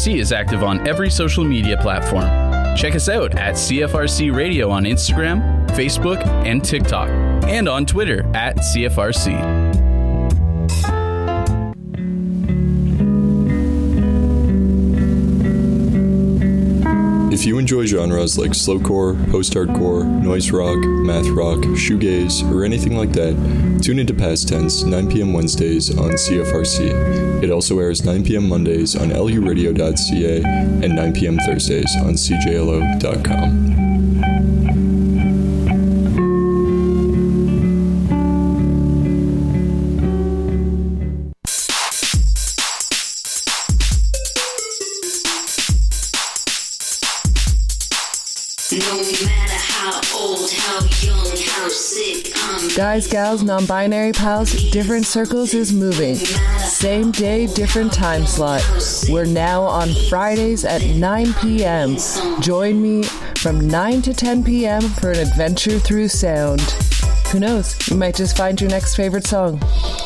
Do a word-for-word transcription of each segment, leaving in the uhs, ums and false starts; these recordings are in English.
C is active on every social media platform. Check us out at C F R C Radio on Instagram, Facebook, and TikTok, and on Twitter at C F R C. If you enjoy genres like slowcore, post-hardcore, noise rock, math rock, shoegaze, or anything like that, tune into Past Tense nine p.m. Wednesdays on C F R C. It also airs nine p.m. Mondays on L U radio dot C A and nine p.m. Thursdays on C J L O dot com. Guys, gals, non-binary pals, different circles is moving. Same day, different time slot. We're now on Fridays at nine p.m. Join me from nine to ten p.m. for an adventure through sound. Who knows, you might just find your next favorite song.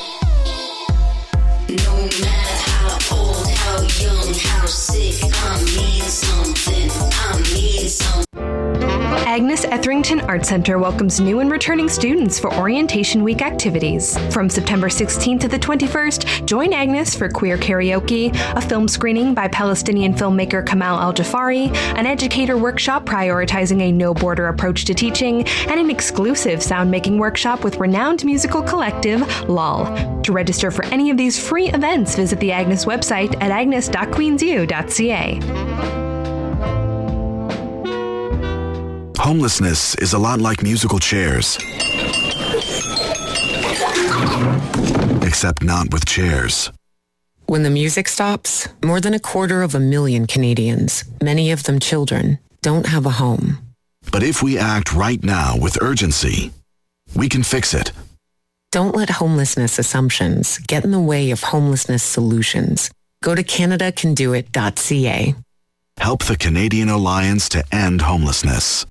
No matter how old, how young, how sick, I mean something, I mean something. Agnes Etherington Art Center welcomes new and returning students for Orientation Week activities. From September sixteenth to the twenty-first, join Agnes for queer karaoke, a film screening by Palestinian filmmaker Kamal Al-Jafari, an educator workshop prioritizing a no-border approach to teaching, and an exclusive sound-making workshop with renowned musical collective, L O L. To register for any of these free events, visit the Agnes website at agnes dot queens u dot c a. Homelessness is a lot like musical chairs. Except not with chairs. When the music stops, more than a quarter of a million Canadians, many of them children, don't have a home. But if we act right now with urgency, we can fix it. Don't let homelessness assumptions get in the way of homelessness solutions. Go to canada can do it dot c a. Help the Canadian Alliance to End Homelessness.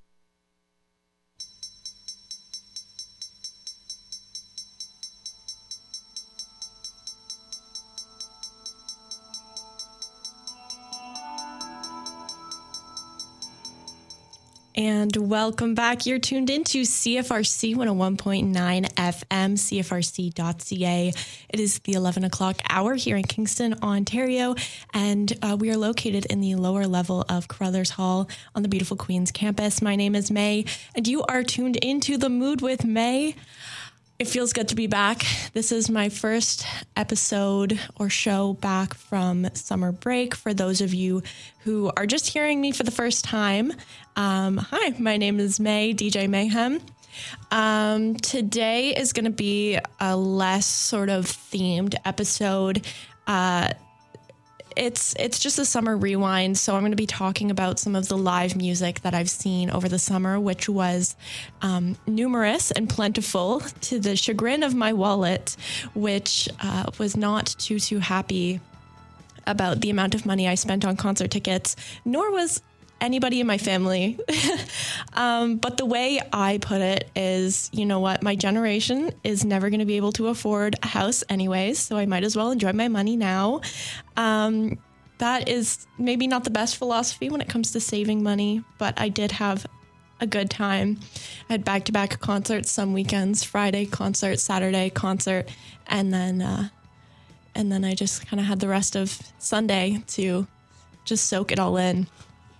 And welcome back. You're tuned into C F R C one oh one point nine F M, C F R C dot C A. It is the eleven o'clock hour here in Kingston, Ontario, and uh, we are located in the lower level of Carruthers Hall on the beautiful Queen's campus. My name is May, and you are tuned into The Mood with May. It feels good to be back. This is my first episode or show back from summer break. For those of you who are just hearing me for the first time, um, hi, my name is May, D J Mayhem. Um, today is going to be a less sort of themed episode. Uh, It's it's just a summer rewind, so I'm going to be talking about some of the live music that I've seen over the summer, which was um, numerous and plentiful to the chagrin of my wallet, which uh, was not too, too happy about the amount of money I spent on concert tickets, nor was anybody in my family. um, but the way I put it is, you know what, my generation is never going to be able to afford a house anyways, so I might as well enjoy my money now. Um, that is maybe not the best philosophy when it comes to saving money, but I did have a good time. I had back-to-back concerts some weekends, Friday concert, Saturday concert, and then uh, and then I just kind of had the rest of Sunday to just soak it all in.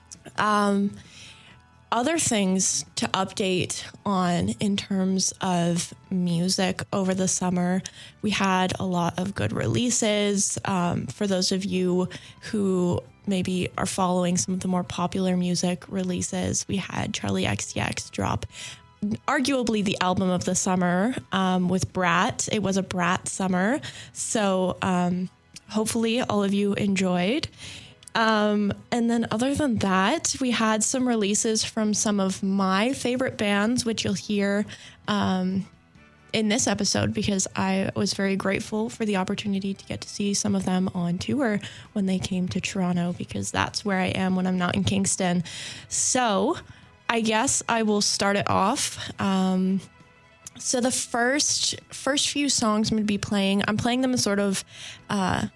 Um, other things to update on in terms of music over the summer, we had a lot of good releases. Um, for those of you who maybe are following some of the more popular music releases, we had Charli X C X drop arguably the album of the summer um, with Brat. It was a Brat summer. So um, hopefully all of you enjoyed. Um, and then other than that, we had some releases from some of my favorite bands, which you'll hear um, in this episode, because I was very grateful for the opportunity to get to see some of them on tour when they came to Toronto, because that's where I am when I'm not in Kingston. So I guess I will start it off. Um, so the first first few songs I'm going to be playing, I'm playing them in sort of uh,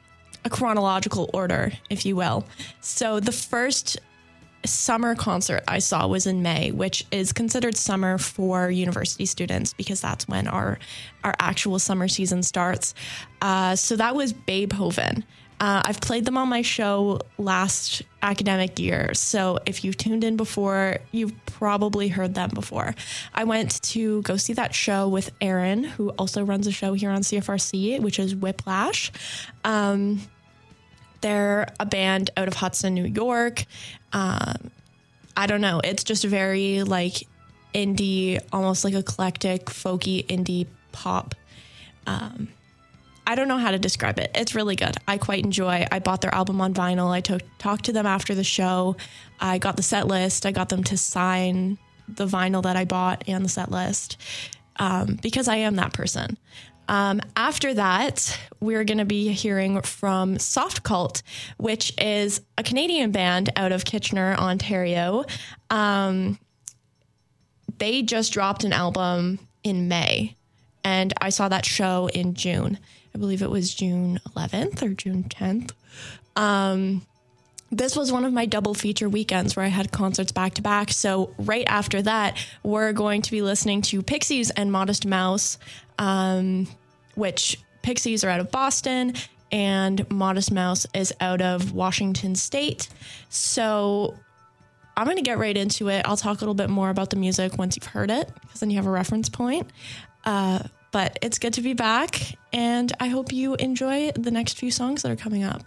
a chronological order, if you will. So the first summer concert I saw was in May, which is considered summer for university students because that's when our our actual summer season starts. Uh, so that was Beethoven. Uh, I've played them on my show last academic year, so if you've tuned in before, you've probably heard them before. I went to go see that show with Aaron, who also runs a show here on C F R C, which is Whiplash. Um, they're a band out of Hudson, New York. Um, I don't know. It's just very like indie, almost like eclectic, folky indie pop. Um, I don't know how to describe it. It's really good. I quite enjoy. I bought their album on vinyl. I took talked to them after the show. I got the set list. I got them to sign the vinyl that I bought and the set list um, because I am that person. Um, after that, we're going to be hearing from Soft Cult, which is a Canadian band out of Kitchener, Ontario. Um, they just dropped an album in May, and I saw that show in June. I believe it was June eleventh or June tenth. Um, this was one of my double feature weekends where I had concerts back to back. So right after that, we're going to be listening to Pixies and Modest Mouse, um, which Pixies are out of Boston and Modest Mouse is out of Washington State. So I'm going to get right into it. I'll talk a little bit more about the music once you've heard it, because then you have a reference point. Uh, But it's good to be back, and I hope you enjoy the next few songs that are coming up.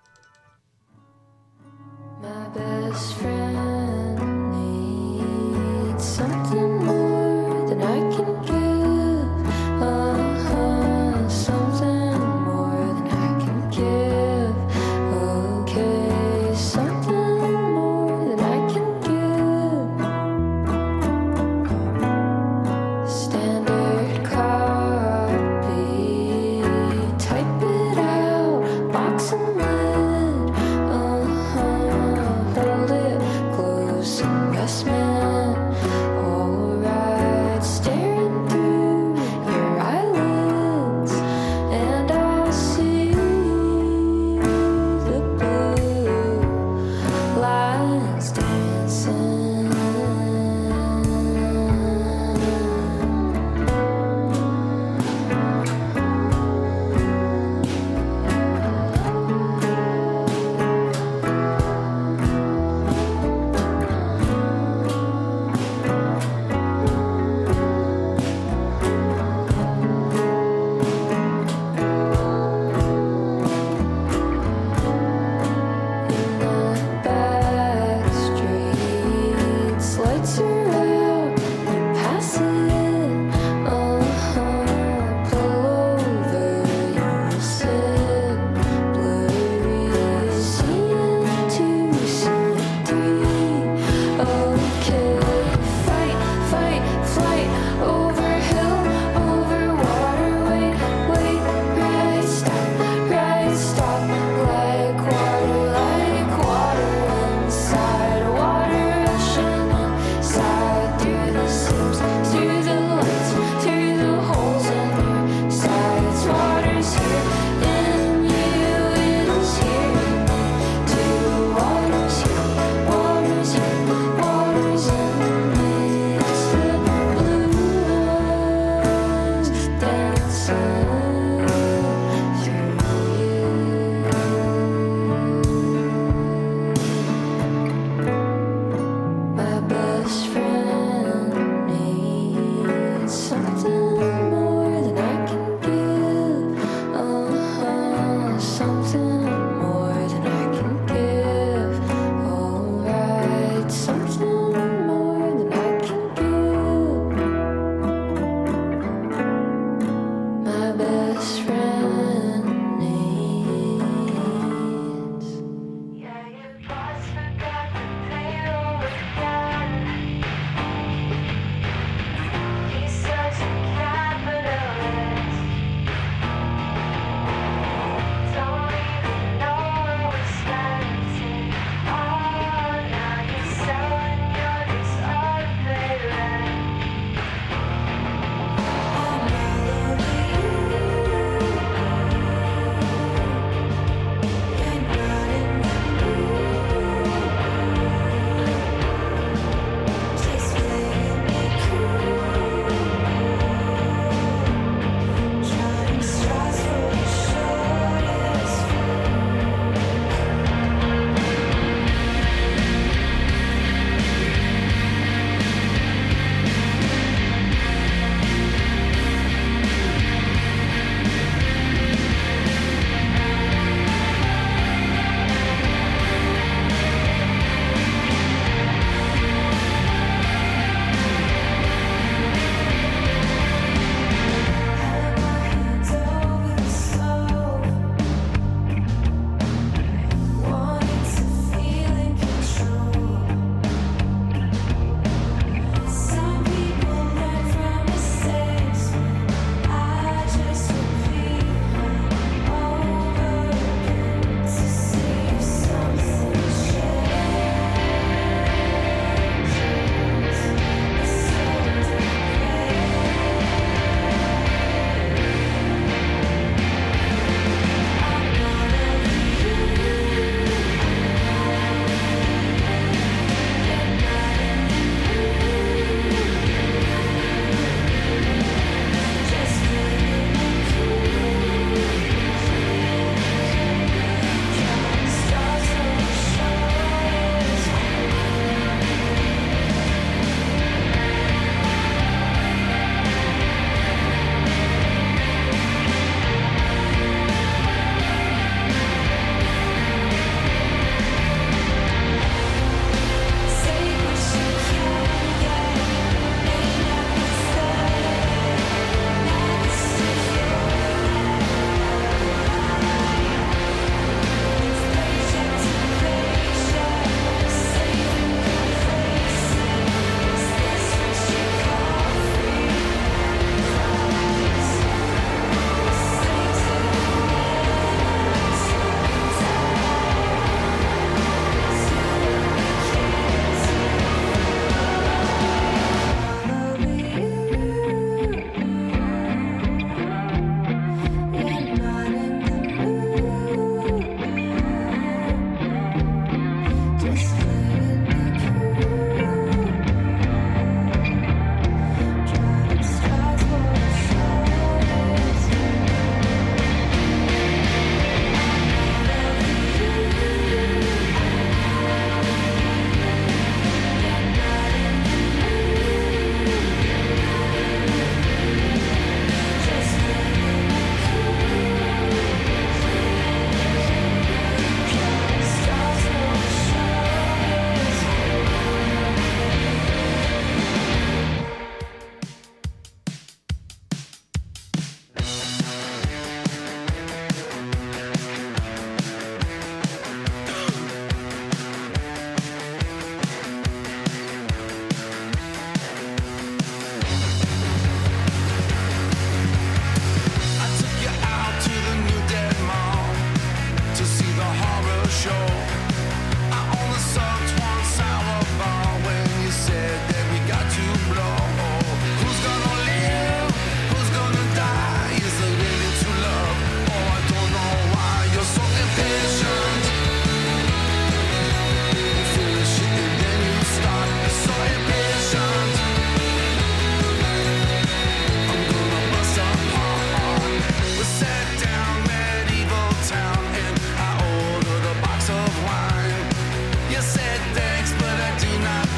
My best friend needs something more than I can give. Uh-huh, something more than I can give. Okay, something more than I can give. Standard copy. Type it out, box and lid. Uh-huh, hold it.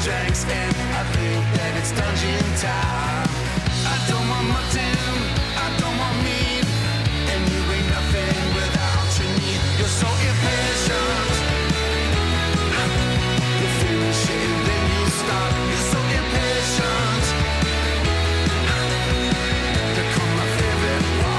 drinks and I think that it's dungeon time. I don't want mutton, I don't want meat, and you ain't nothing without your need. You're so impatient. You feel shit and then you stop. You're so impatient. Become my favorite part.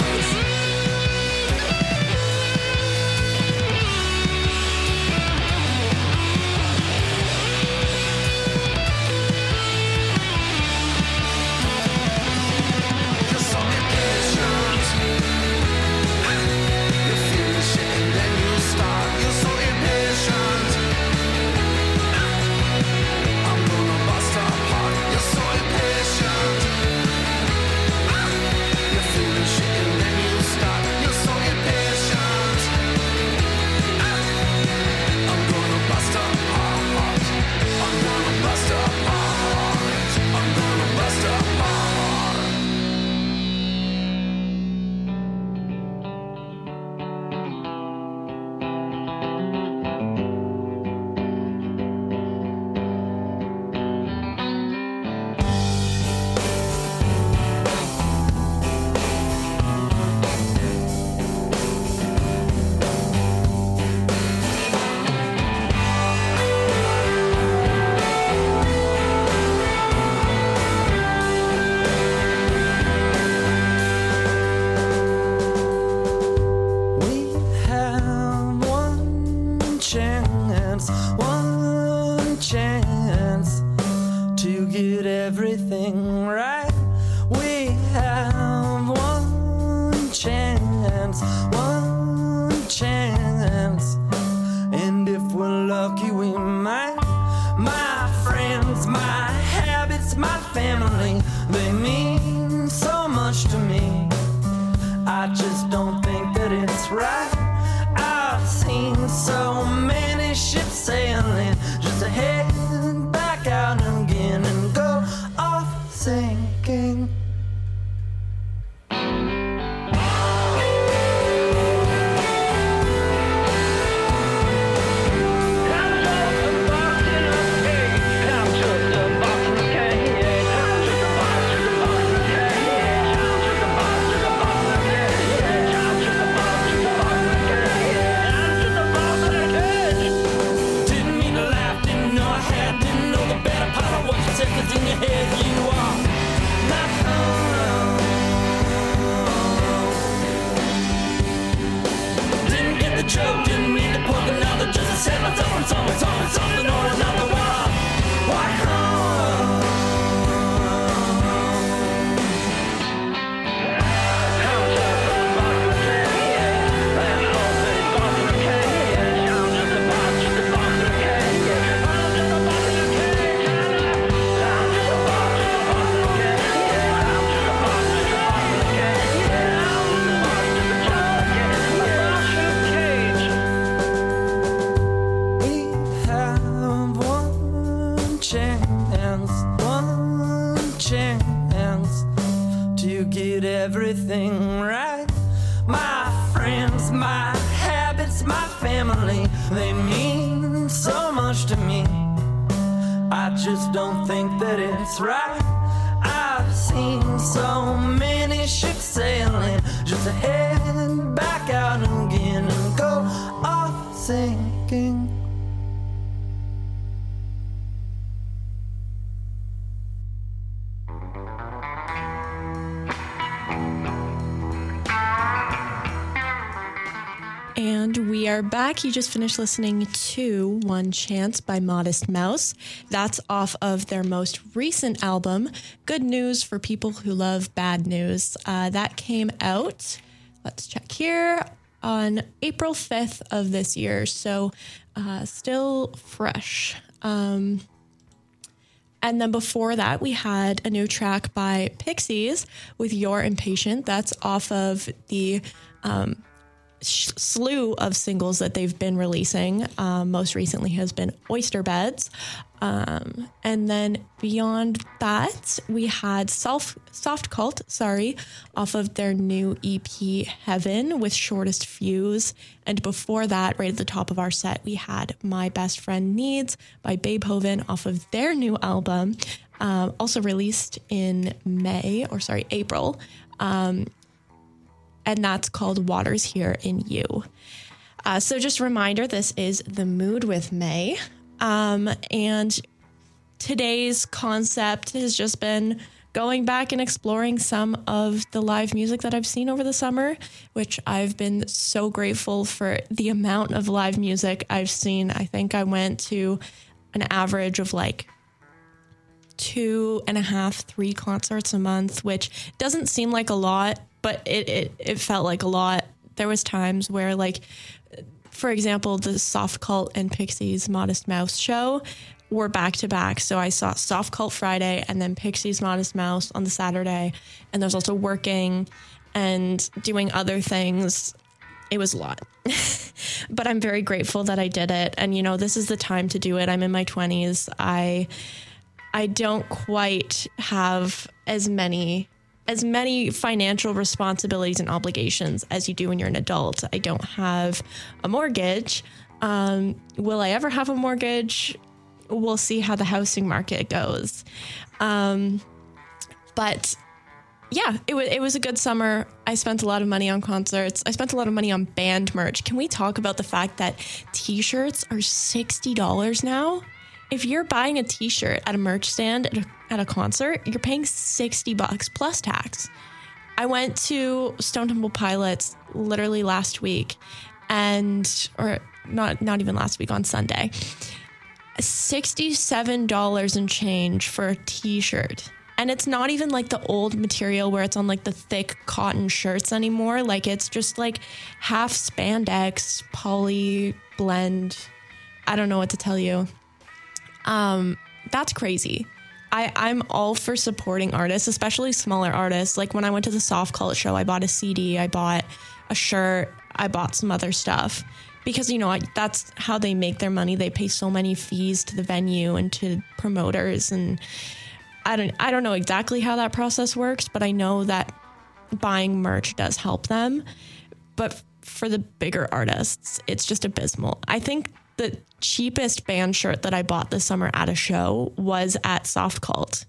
And we are back. You just finished listening to One Chance by Modest Mouse. That's off of their most recent album, Good News for People Who Love Bad News. Uh, that came out, let's check here, on April fifth of this year. So uh, still fresh. Um, and then before that, we had a new track by Pixies with You're Impatient. That's off of the... Um, sh- slew of singles that they've been releasing. Um, most recently has been Oyster Beds. Um, and then beyond that, we had Self, Soft Cult, sorry, off of their new E P Heaven with Shortest Fuse. And before that, right at the top of our set, we had My Best Friend Needs by Beethoven off of their new album, um, also released in May, or sorry, April. Um, and that's called Waters Here in You. Uh, so just a reminder, this is The Mood with May. Um, and today's concept has just been going back and exploring some of the live music that I've seen over the summer, which I've been so grateful for the amount of live music I've seen. I think I went to an average of like two and a half, three concerts a month, which doesn't seem like a lot, but it, it, it felt like a lot. There was times where, like, for example, the Soft Cult and Pixies Modest Mouse show were back to back. So I saw Soft Cult Friday and then Pixies Modest Mouse on the Saturday. And there's also working and doing other things. It was a lot, but I'm very grateful that I did it. And, you know, this is the time to do it. I'm in my twenties. I, I don't quite have as many as many financial responsibilities and obligations as you do when you're an adult. I don't have a mortgage. Um, will I ever have a mortgage? We'll see how the housing market goes. Um, but yeah, it was, it was a good summer. I spent a lot of money on concerts. I spent a lot of money on band merch. Can we talk about the fact that t-shirts are sixty dollars now? If you're buying a t-shirt at a merch stand at a, at a concert, you're paying sixty bucks plus tax. I went to Stone Temple Pilots literally last week and, or not, not even last week, on Sunday, sixty-seven dollars and change for a t-shirt. And it's not even like the old material where it's on like the thick cotton shirts anymore. Like, it's just like half spandex, poly blend. I don't know what to tell you. Um, that's crazy. I, I'm all for supporting artists, especially smaller artists. Like, when I went to the Soft Cult show, I bought a C D, I bought a shirt, I bought some other stuff because, you know, I, that's how they make their money. They pay so many fees to the venue and to promoters. And I don't, I don't know exactly how that process works, but I know that buying merch does help them. But for the bigger artists, it's just abysmal. I think the cheapest band shirt that I bought this summer at a show was at Soft Cult.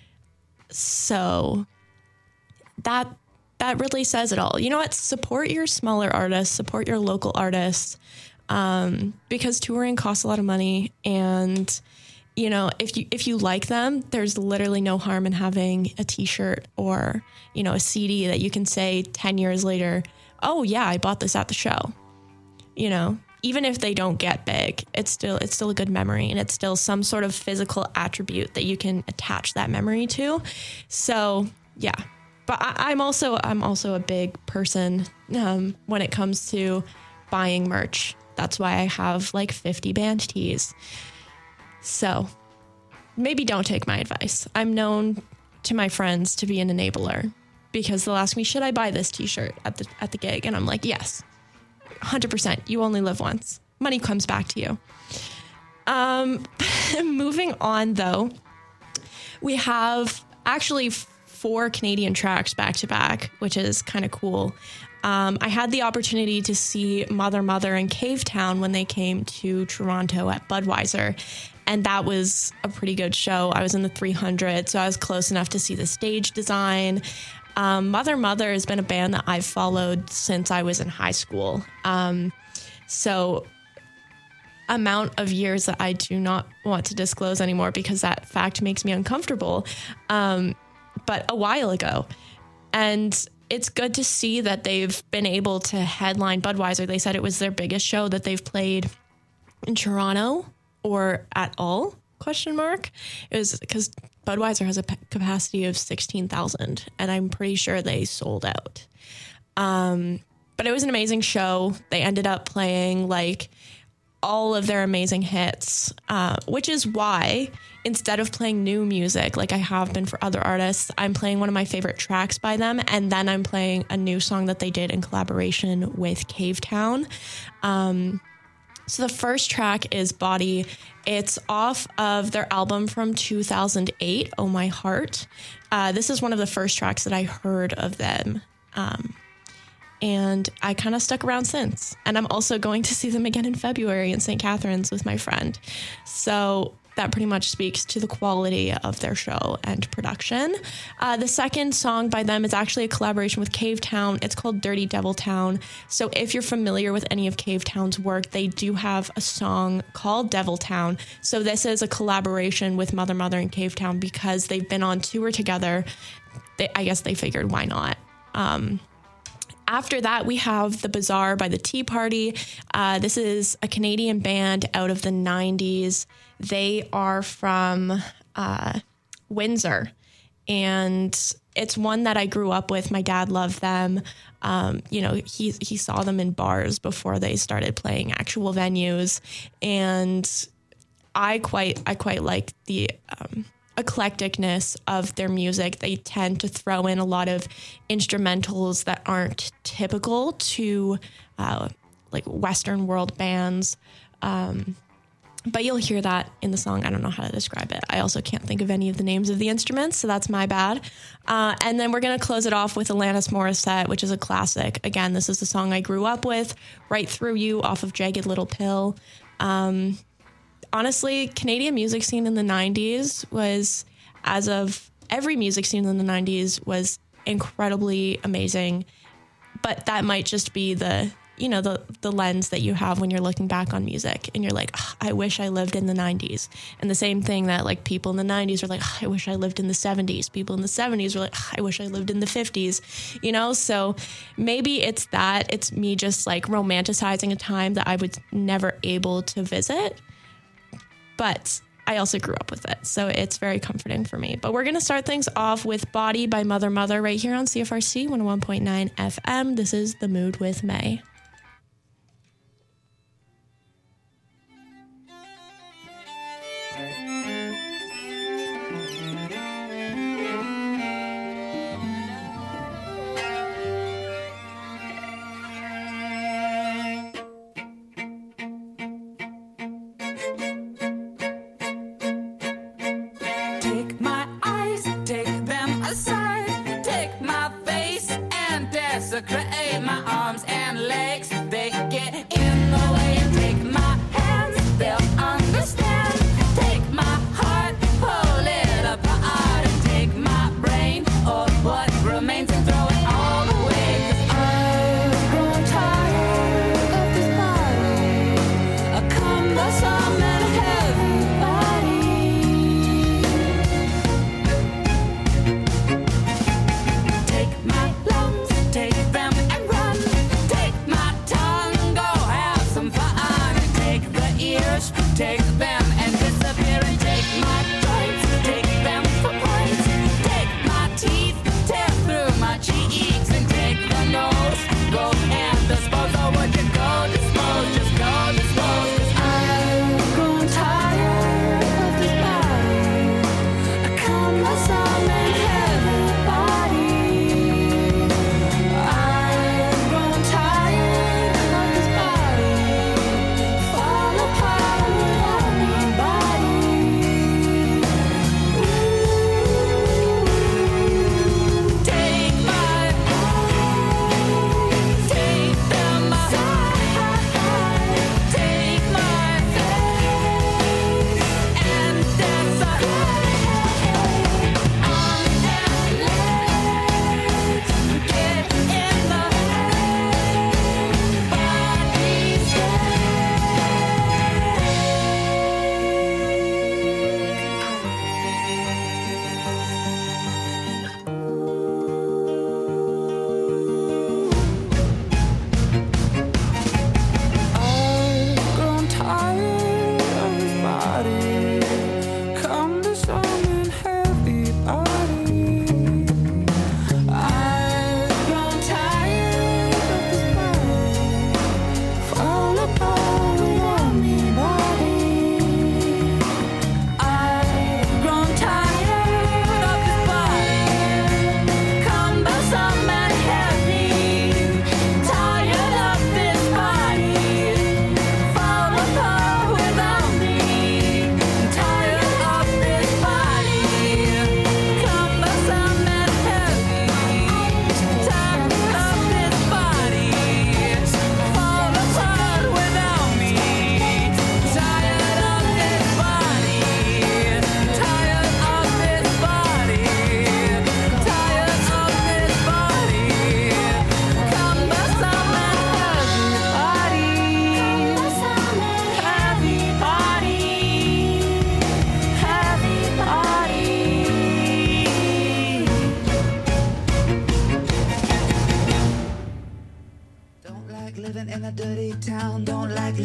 So that that really says it all. You know what? Support your smaller artists, support your local artists, um, because touring costs a lot of money. And, you know, if you if you like them, there's literally no harm in having a t-shirt or, you know, a C D that you can say ten years later, oh yeah, I bought this at the show. You know, even if they don't get big, it's still it's still a good memory, and it's still some sort of physical attribute that you can attach that memory to. So yeah, but I, I'm also I'm also a big person um, when it comes to buying merch. That's why I have like fifty band tees. So maybe don't take my advice. I'm known to my friends to be an enabler because they'll ask me, should I buy this t-shirt at the at the gig? And I'm like, yes. one hundred percent. You only live once. Money comes back to you. Um, moving on, though, we have actually four Canadian tracks back to back, which is kind of cool. Um, I had the opportunity to see Mother Mother and Cave Town when they came to Toronto at Budweiser, and that was a pretty good show. I was in the three hundred, so I was close enough to see the stage design. Um, Mother Mother has been a band that I've followed since I was in high school. Um, so amount of years that I do not want to disclose anymore because that fact makes me uncomfortable. Um, but a while ago. And it's good to see that they've been able to headline Budweiser. They said it was their biggest show that they've played in Toronto or at all, question mark. It was because Budweiser has a p- capacity of sixteen thousand, and I'm pretty sure they sold out. Um, but it was an amazing show. They ended up playing like all of their amazing hits, uh, which is why instead of playing new music like I have been for other artists, I'm playing one of my favorite tracks by them, and then I'm playing a new song that they did in collaboration with Cavetown. Um, so the first track is Body. It's off of their album from two thousand eight, Oh My Heart. Uh, this is one of the first tracks that I heard of them. Um, and I kind of stuck around since. And I'm also going to see them again in February in Saint Catharines with my friend. So that pretty much speaks to the quality of their show and production. Uh, the second song by them is actually a collaboration with Cavetown. It's called Dirty Devil Town. So if you're familiar with any of Cavetown's work, they do have a song called Devil Town. So this is a collaboration with Mother Mother and Cavetown because they've been on tour together. They, I guess they figured, why not? Um, After that, we have The Bazaar by The Tea Party. Uh, this is a Canadian band out of the nineties. They are from uh, Windsor, and it's one that I grew up with. My dad loved them. Um, you know, he he saw them in bars before they started playing actual venues, and I quite I quite like the Um, eclecticness of their music. They tend to throw in a lot of instrumentals that aren't typical to uh, like Western world bands. Um, but you'll hear that in the song. I don't know how to describe it. I also can't think of any of the names of the instruments, so that's my bad. Uh, and then we're going to close it off with Alanis Morissette, which is a classic. Again, this is the song I grew up with, Right Through You off of Jagged Little Pill. Um, Honestly, Canadian music scene in the nineties was, as of every music scene in the nineties, was incredibly amazing. But that might just be the, you know, the the lens that you have when you're looking back on music and you're like, oh, I wish I lived in the nineties. And the same thing that like people in the nineties are like, oh, I wish I lived in the seventies. People in the seventies were like, oh, I wish I lived in the fifties, you know? So maybe it's that. It's me just like romanticizing a time that I was never able to visit. But I also grew up with it, so it's very comforting for me. But we're going to start things off with Body by Mother Mother right here on C F R C one oh one point nine F M. This is The Mood with May. Desecrate my arms and legs. They get in the way. Take my hands, they'll understand. Take my heart, pull it apart, and take my brain or what remains and throw it all away. 'Cause I've grown tired of this body, a cumbersome and heavy body. Take my lungs, take them and run. Take my tongue, go have some fun. Take the ears, take them and disappear. And take my joints, take them for points. Take my teeth, tear through my cheeks. And take the nose, go and dispose. Oh, would you go dispose, just go dispose. 'Cause I've grown tired of this body, a cumbersome and heavy body. I've grown tired of this body, fall apart without me body.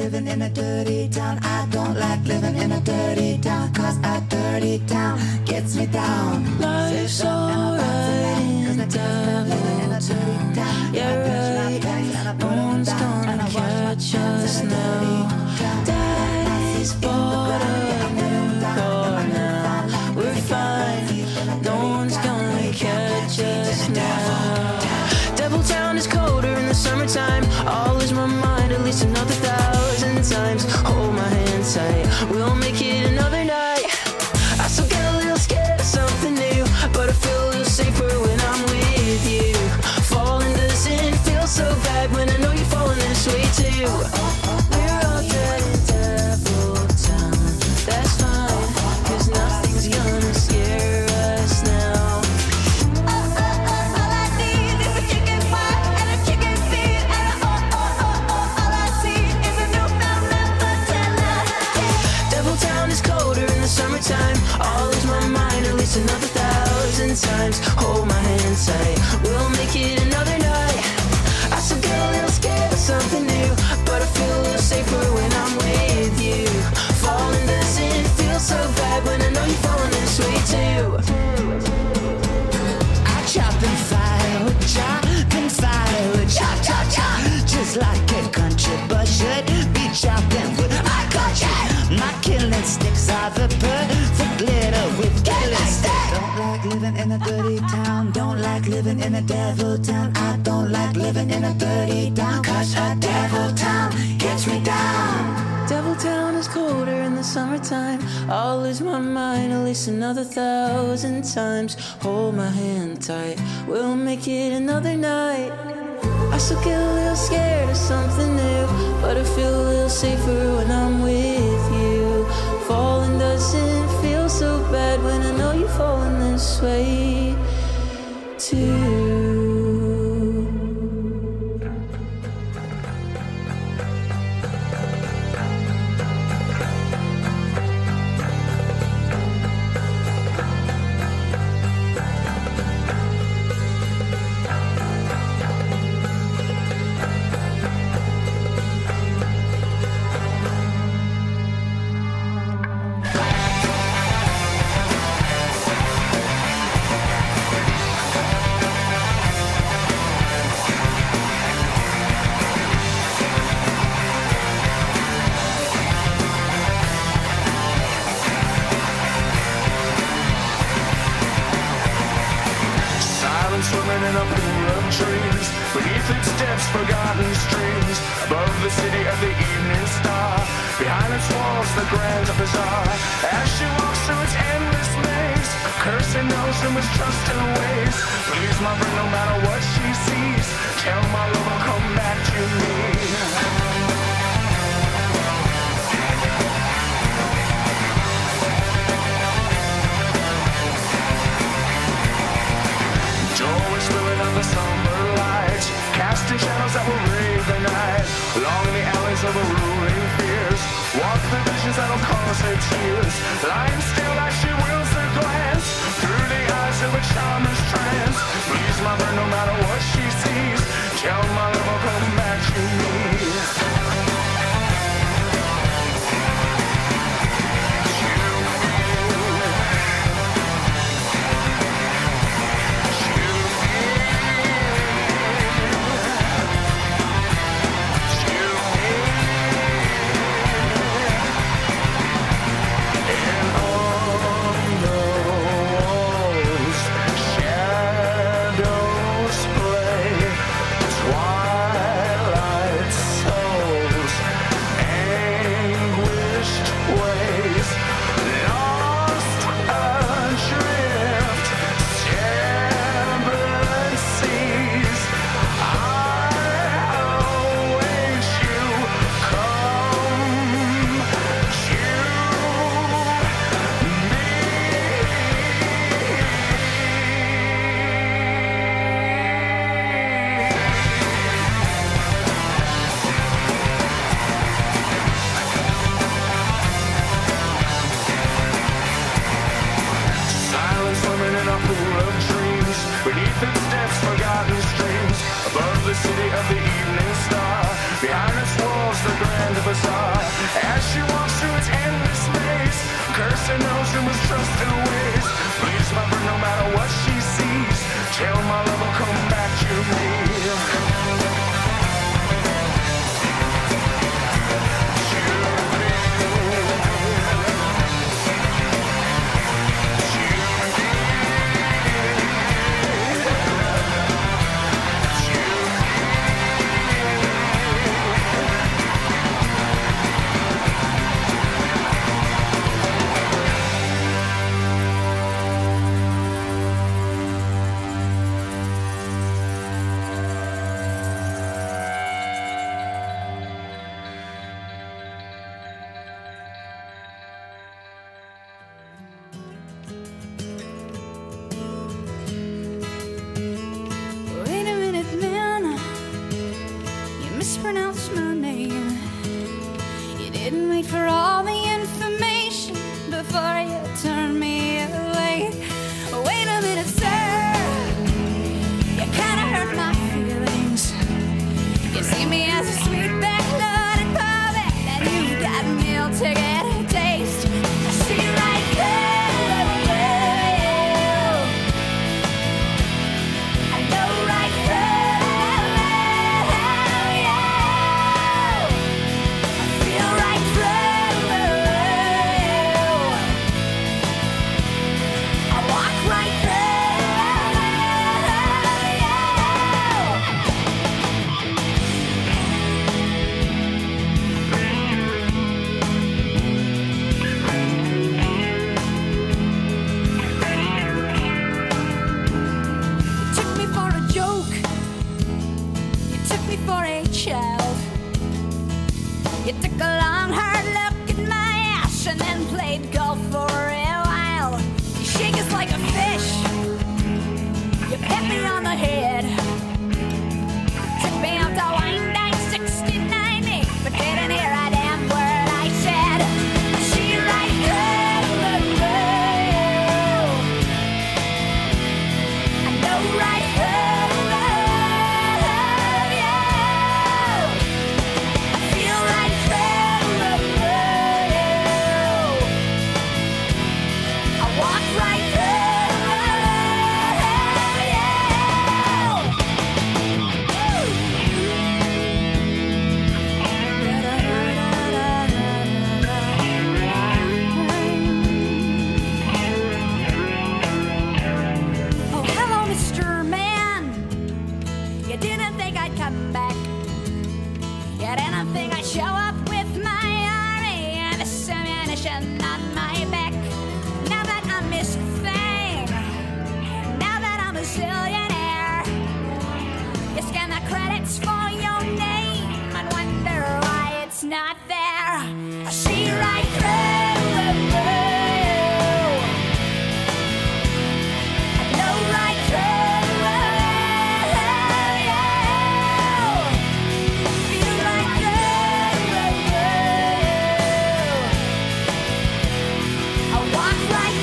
living in a dirty town. I don't like living in a dirty town, cause a dirty town gets me down. Life's alright in the devil town. Yeah, right. No one's gonna catch us now. Daddy's bought a new car now. We're fine. No one's gonna catch us now. Devil Town is colder in the summertime. I'll lose my mind at least another thousand times. Hold my hand tight, we'll make it another night. I still get a little scared of something new, but I feel a little safer when I'm with you. Falling doesn't feel so bad when I know you're falling this way too. We're all dead in Devil Town. That's fine, cause nothing's gonna scare us now. Summertime, I'll lose my mind at least another thousand times. Hold my hand tight, we'll make it another night. I still get a little scared of something new, but I feel a little safer when I'm with you. Falling doesn't feel so bad when I know you're falling this way too. I chop and fire, chop and fire, chop, chop, chop. Just like a country but should be chopping wood. I got you. My killing sticks are the perfect glitter with killing sticks. Don't like living in a dirty town. Don't like living in a devil town. I don't like living in a dirty town, cause a devil town gets me down. Devil Town is colder in the summertime. I'll lose my mind at least another thousand times. Hold my hand tight, we'll make it another night. I still get a little scared of something new, but I feel a little safer when I'm with you. Falling doesn't feel so bad when I know you're falling this way too. Swimming in a pool of dreams, beneath its depths forgotten streams, above the city of the evening star, behind its walls the grand bazaar. As she walks through its endless maze, cursing those who mistrust her ways. Please my friend, no matter what she sees, tell my love I'll come back to me. Doorways spilling on the somber light, casting shadows that will rave the night. Along the alleys of her ruling fears, walk the visions that'll cause her tears. Lying still as she wills her glance, through the eyes of a charmer's trance. Please my friend, no matter what she sees, tell my love I'll come back to me. the city of the evening star. Behind its walls, the grand bazaar. she knows you must trust her ways. Please love her no matter what she sees. Tell my love will come back to me. Wait a minute, man. You mispronounced my name. You didn't wait for all the information before you turned me away. Wait a minute, sir. You kinda hurt my feelings. You see me as a sweet backloaded puppet, and you've got meal ticket taste. I see right through you. I know right through you. I feel right through you. I walk right through You took me for a joke. You took me for a child. You took a long, hard look at my ass and then played golf for a while. You shake us like a fish. You pat me on the head. Took me out to wine nine sixty ninety, but didn't hear a damn word I said. She right through you. I know right through you. I feel right through you. I walk right Oh, hello, Mister Man. You didn't think I'd come back. You didn't think I'd show up with my army and this ammunition on my back. Now that I'm Miss Fame, now that I'm a zillionaire, you scan the credits for your name and wonder why it's not there. I see right through you. I know right through you. Feel right through you. I walk right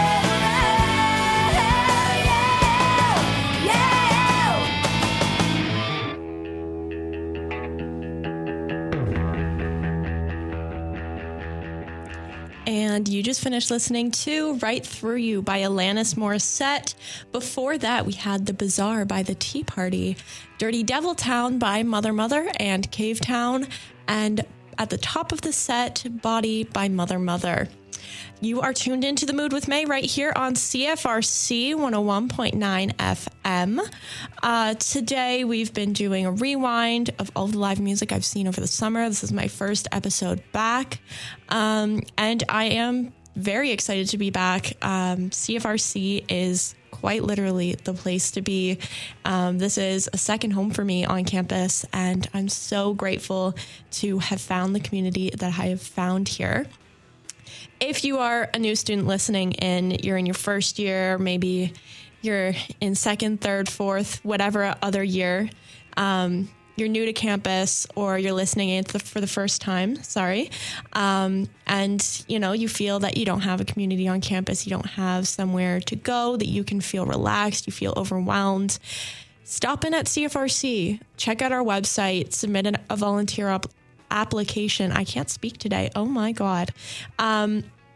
And you just finished listening to Right Through You by Alanis Morissette. Before that, we had The Bazaar by The Tea Party, Dirty Devil Town by Mother Mother and Cave Town, and at the top of the set, Body by Mother Mother. You are tuned into The Mood with May right here on C F R C one oh one point nine F M. Uh, today, we've been doing a rewind of all the live music I've seen over the summer. This is my first episode back, um, and I am very excited to be back. Um, C F R C is quite literally the place to be. Um, this is a second home for me on campus, and I'm so grateful to have found the community that I have found here. If you are a new student listening in, you're in your first year, maybe you're in second, third, fourth, whatever other year, um, you're new to campus or you're listening in for the first time, sorry, um, and, you know, you feel that you don't have a community on campus, you don't have somewhere to go, that you can feel relaxed, you feel overwhelmed, stop in at C F R C, check out our website, submit an, a volunteer op- application. I can't speak today. Oh my God. Um,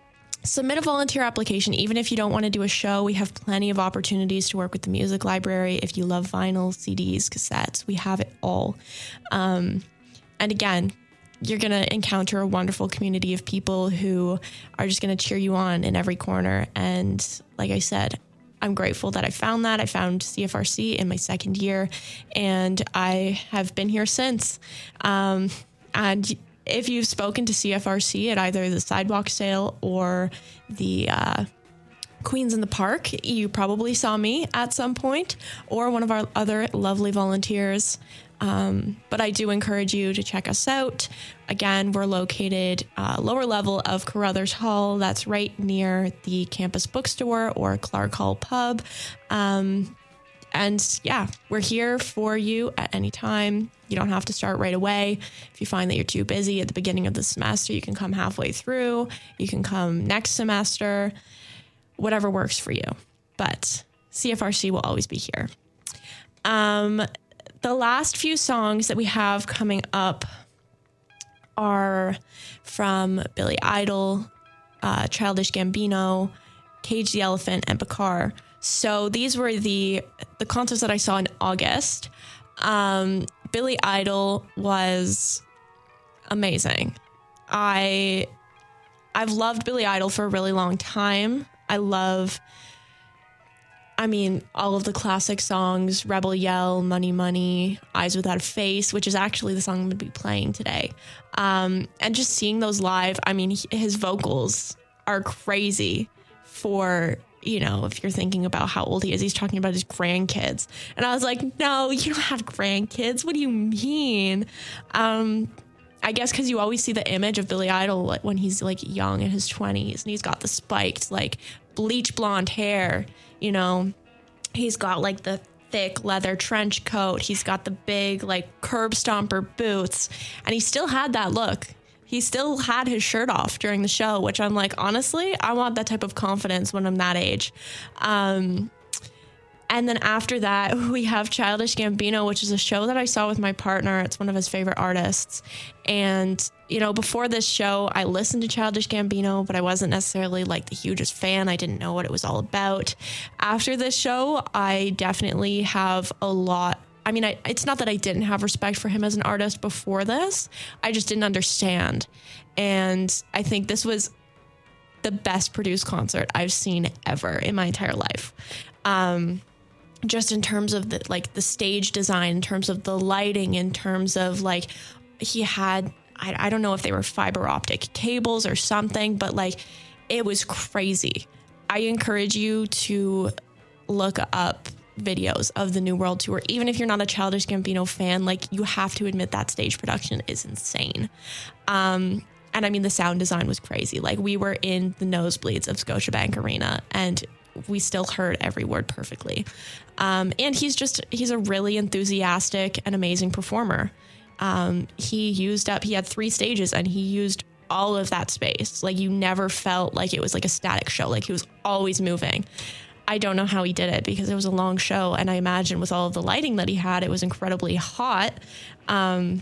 submit a volunteer application. Even if you don't want to do a show, we have plenty of opportunities to work with the music library. If you love vinyl, C Ds, cassettes, we have it all. Um, and again, you're going to encounter a wonderful community of people who are just going to cheer you on in every corner. And like I said, I'm grateful that I found that. I found C F R C in my second year, and I have been here since. Um, and if you've spoken to C F R C at either the sidewalk sale or the uh, Queens in the Park, you probably saw me at some point, or one of our other lovely volunteers. Um, but I do encourage you to check us out. Again, we're located uh, lower level of Carruthers Hall. That's right near the campus bookstore or Clark Hall pub. Um, and yeah, we're here for you at any time. You don't have to start right away. If you find that you're too busy at the beginning of the semester, you can come halfway through. You can come next semester, whatever works for you. But C F R C will always be here. Um, The last few songs that we have coming up are from Billy Idol, uh, Childish Gambino, Cage the Elephant, and Bakar. So these were the the concerts that I saw in August. Um, Billy Idol was amazing. I I've loved Billy Idol for a really long time. I love. I mean, all of the classic songs, Rebel Yell, Money Money, Eyes Without a Face, which is actually the song I'm going to be playing today. Um, and just seeing those live, I mean, he, his vocals are crazy for, you know, if you're thinking about how old he is, he's talking about his grandkids. And I was like, no, you don't have grandkids. What do you mean? Um, I guess because you always see the image of Billy Idol when he's like young in his twenties and he's got the spiked, like bleach blonde hair. You know, he's got like the thick leather trench coat. He's got the big like curb stomper boots, and he still had that look. He still had his shirt off during the show, which I'm like, honestly, I want that type of confidence when I'm that age. Um, and then after that, we have Childish Gambino, which is a show that I saw with my partner. It's one of his favorite artists. And, you know, before this show, I listened to Childish Gambino, but I wasn't necessarily like the hugest fan. I didn't know what it was all about. After this show, I definitely have a lot. I mean, I, it's not that I didn't have respect for him as an artist before this. I just didn't understand. And I think this was the best produced concert I've seen ever in my entire life. Um, just in terms of the, like the stage design, in terms of the lighting, in terms of like, he had, I, I don't know if they were fiber optic cables or something, but like it was crazy. I encourage you to look up videos of the New World Tour. Even if you're not a Childish Gambino fan, like you have to admit that stage production is insane. Um, and I mean, the sound design was crazy. Like we were in the nosebleeds of Scotiabank Arena and we still heard every word perfectly. Um, and he's just, he's a really enthusiastic and amazing performer. Um, he used up, he had three stages and he used all of that space. Like you never felt like it was like a static show. Like he was always moving. I don't know how he did it because it was a long show. And I imagine with all of the lighting that he had, it was incredibly hot. Um,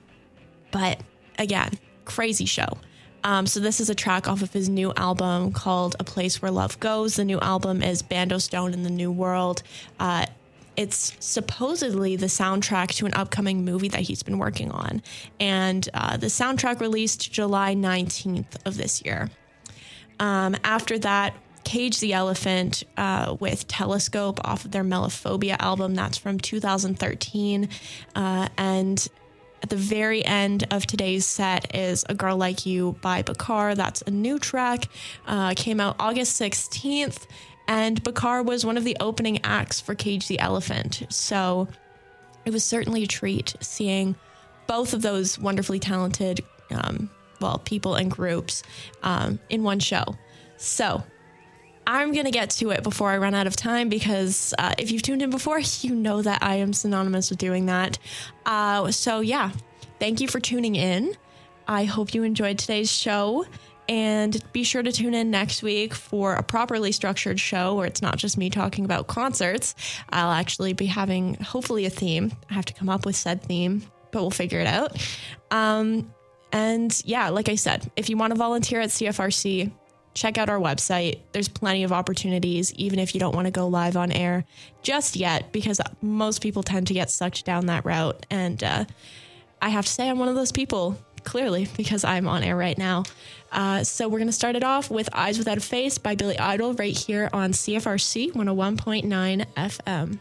but again, crazy show. Um, so this is a track off of his new album called A Place Where Love Goes. The new album is Bando Stone in the New World. Uh, it's supposedly the soundtrack to an upcoming movie that he's been working on. And uh, the soundtrack released July nineteenth of this year. Um, after that, Cage the Elephant uh, with Telescope off of their Melophobia album. That's from two thousand thirteen. Uh, and at the very end of today's set is A Girl Like You by Bakar. That's a new track. Uh, came out August sixteenth. And Bakar was one of the opening acts for Cage the Elephant. So it was certainly a treat seeing both of those wonderfully talented, um, well, people and groups um, in one show. So I'm going to get to it before I run out of time because uh, if you've tuned in before, you know that I am synonymous with doing that. Uh, so yeah, thank you for tuning in. I hope you enjoyed today's show. And be sure to tune in next week for a properly structured show where it's not just me talking about concerts. I'll actually be having hopefully a theme. I have to come up with said theme, but we'll figure it out. Um, and yeah, like I said, if you want to volunteer at C F R C, check out our website. There's plenty of opportunities, even if you don't want to go live on air just yet, because most people tend to get sucked down that route. And uh, I have to say I'm one of those people, clearly, because I'm on air right now. Uh, so we're going to start it off with Eyes Without a Face by Billy Idol right here on C F R C one oh one point nine F M.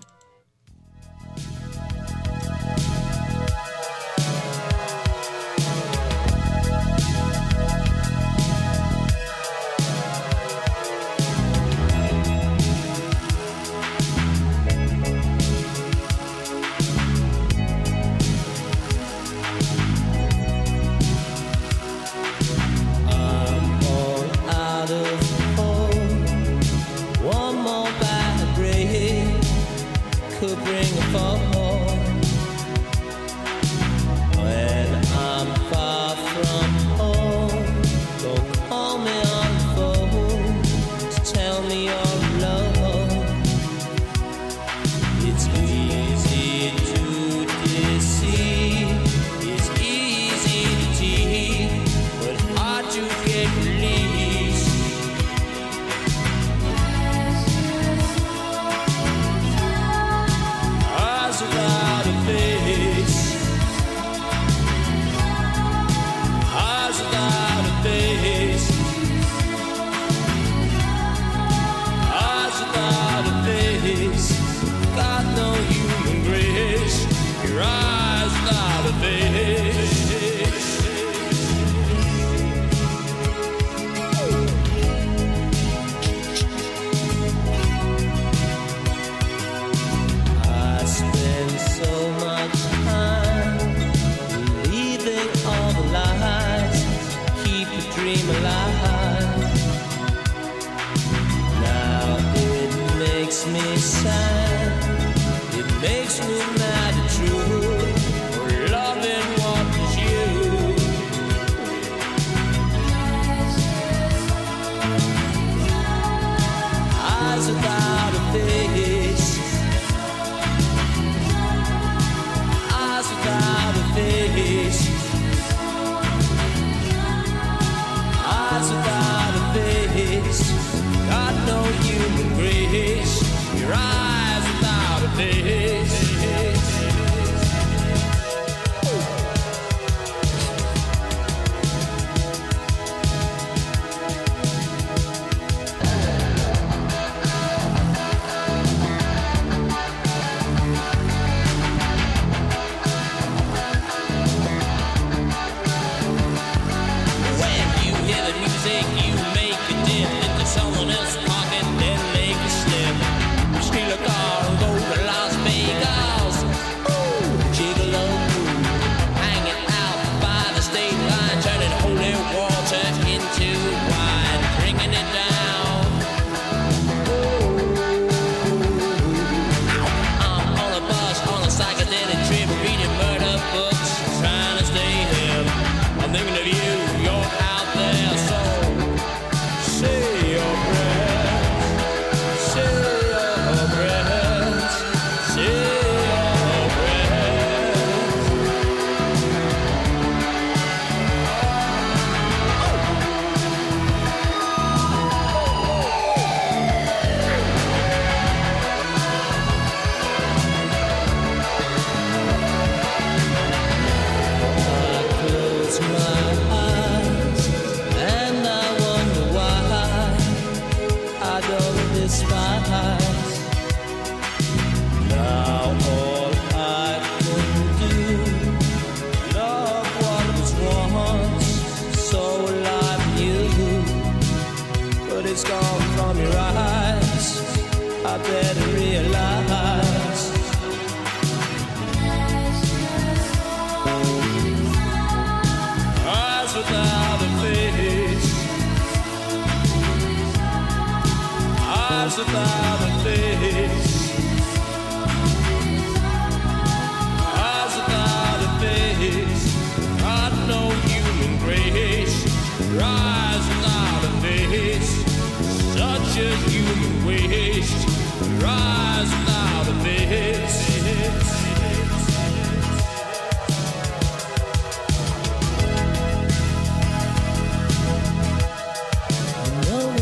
No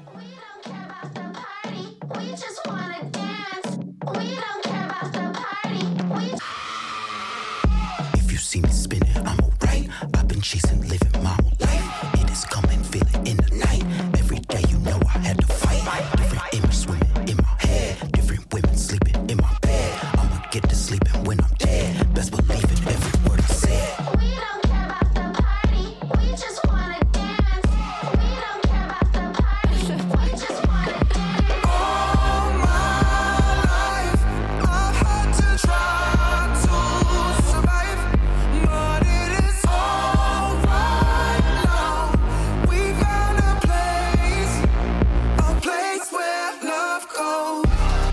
If you see me spinning, I'm alright. I've been chasing, living my whole life. It is coming, feel it in the night. Every day, you know I had to fight. Different image swimming in my head. Different women sleeping in my bed. I'ma get to sleeping when I'm dead. Best believe it, every word I said. We don't care about the party. We just wanna dance. We don't care about the party. We just wanna dance. All my life, I've had to try to survive, but it is alright now. We found a place, a place where love goes.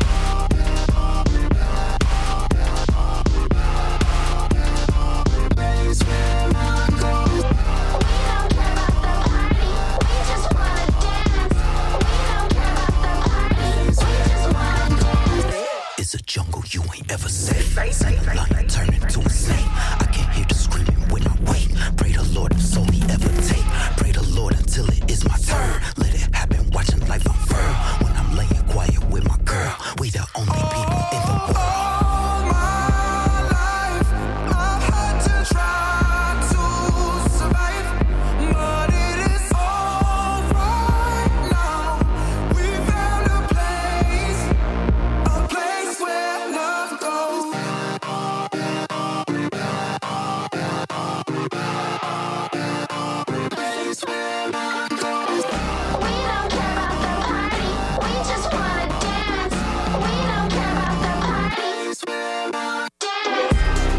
Place where love goes. We don't care about the party. We just wanna dance. We don't care about the party. We just wanna dance. It's a jungle you ain't ever safe. Seen a lion turn into a snake. I can hear the screaming when I wake. Pray the Lord it's all he ever take. Pray the Lord until it is my turn. Let it happen, watching life unfurl. When I'm laying quiet with my girl, we the only people in the world. All my life, I've had to try to survive, but it is alright now. We found a place, a place where love goes. Place where love goes. We don't care about the party. We just wanna dance. We don't care about the party. Place where love Dance.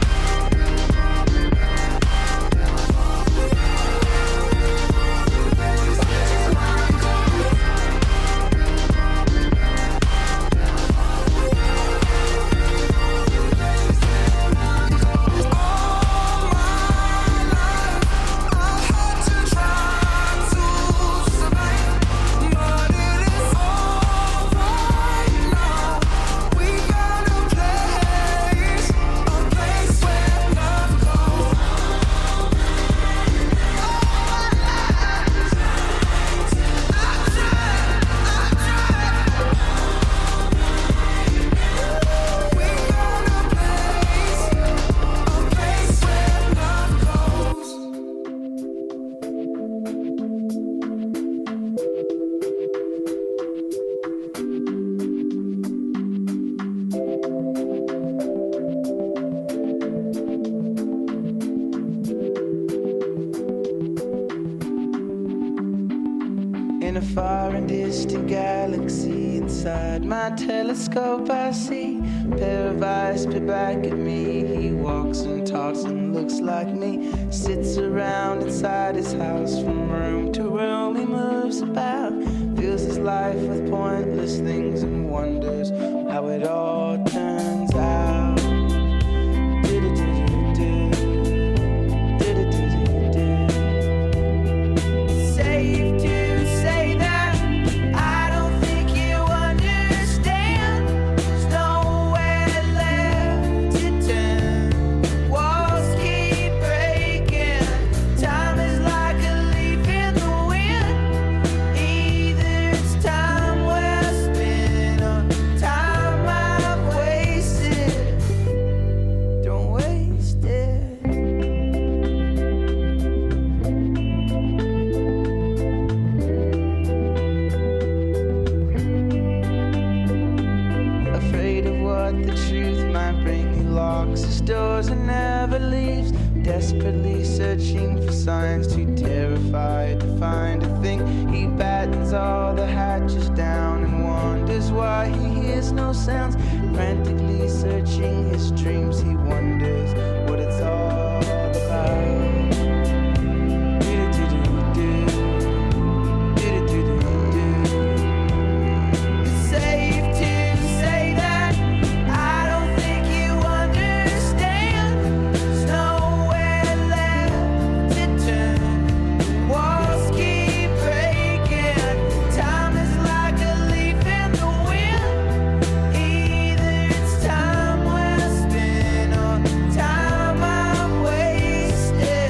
In a far and distant galaxy, inside my telescope I see a pair of eyes peer back at me. He walks and talks and looks like me, sits around inside his house. From room to room he moves about, fills his life with pointless things and wonders how it all turns out. Do-do-do-do-do. Do-do-do-do-do. Safe to say that I don't think you understand. There's nowhere left to turn. Walls keep breaking. Time is like a leaf in the wind. Either it's time well spent or time I've wasted. Don't waste it. Afraid of what the truth might bring, he locks his doors and never leaves. Desperately searching for signs, too terrified to find a thing. He battens all the hatches down and wonders why he hears no sounds. Frantically searching his dreams, he wonders what it's all about. Do-do-do-do-do. Do-do-do-do-do. It's safe to say that I don't think you understand. There's nowhere left to turn. Walls keep breaking. Time is like a leaf in the wind. Either it's time well spent or time I've wasted.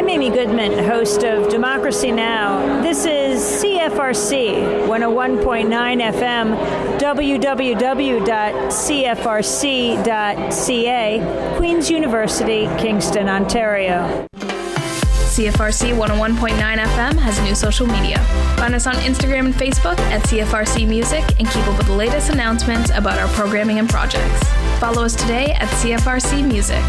I'm Amy Goodman, host of Democracy Now! This is C F R C one oh one point nine F M, w w w dot c f r c dot c a, Queen's University, Kingston, Ontario. C F R C one oh one point nine F M has new social media. Find us on Instagram and Facebook at C F R C Music and keep up with the latest announcements about our programming and projects. Follow us today at C F R C Music.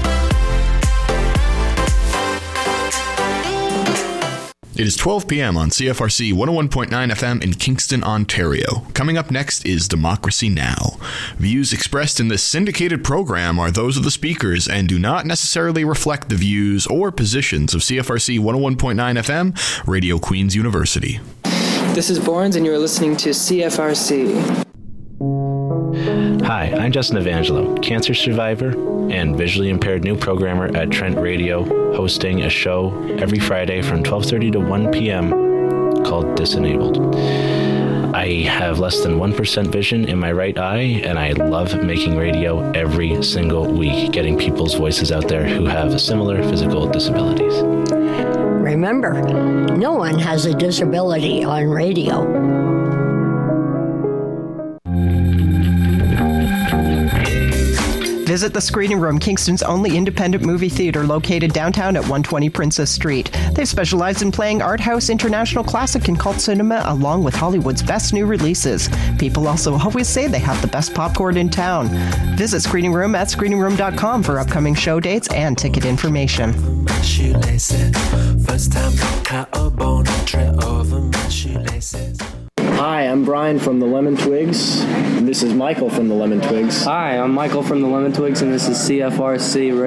It is twelve p.m. on C F R C one oh one point nine F M in Kingston, Ontario. Coming up next is Democracy Now! Views expressed in this syndicated program are those of the speakers and do not necessarily reflect the views or positions of C F R C one oh one point nine F M, Radio Queen's University. This is Borns, and you're listening to C F R C. Hi, I'm Justin Evangelo, cancer survivor and visually impaired new programmer at Trent Radio, hosting a show every Friday from twelve thirty to one p.m. called Disenabled. I have less than one percent vision in my right eye, and I love making radio every single week, getting people's voices out there who have similar physical disabilities. Remember, no one has a disability on radio. Visit the Screening Room, Kingston's only independent movie theater located downtown at one twenty Princess Street. They specialize in playing art house, international classic, and cult cinema, along with Hollywood's best new releases. People also always say they have the best popcorn in town. Visit Screening Room at screening room dot com for upcoming show dates and ticket information. First time cut a bone and tread over my shoelaces. Hi, I'm Brian from the Lemon Twigs. And this is Michael from the Lemon Twigs. Hi, I'm Michael from the Lemon Twigs, and this is C F R C Radio.